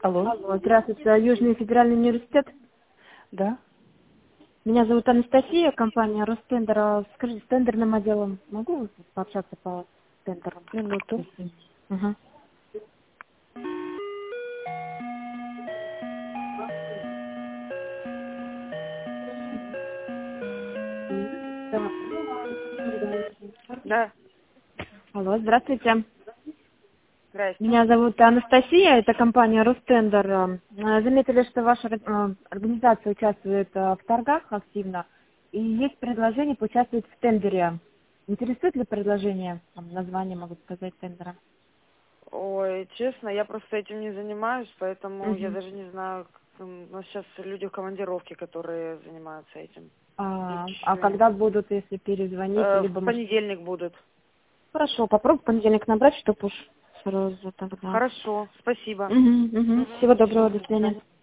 Алло. Алло, здравствуйте, Южный федеральный университет. Да. Меня зовут Анастасия, компания Ростендер. Скажите, с тендерным отделом могу пообщаться по тендерам? Минуту. Ага. Да. Алло, здравствуйте. Здрасте. Меня зовут Анастасия, это компания Ростендер. Заметили, что ваша организация участвует в торгах активно, и есть предложение поучаствовать в тендере. Интересует ли предложение? Там, название могу сказать тендера. Ой, честно, я просто этим не занимаюсь, поэтому я Мгм. даже не знаю, у нас сейчас люди в командировке, которые занимаются этим. А когда будут, если перезвонить, В либо может... понедельник будут. Хорошо, попробуй в понедельник набрать, чтобы уж сразу тогда. Хорошо, спасибо. Всего доброго, до свидания.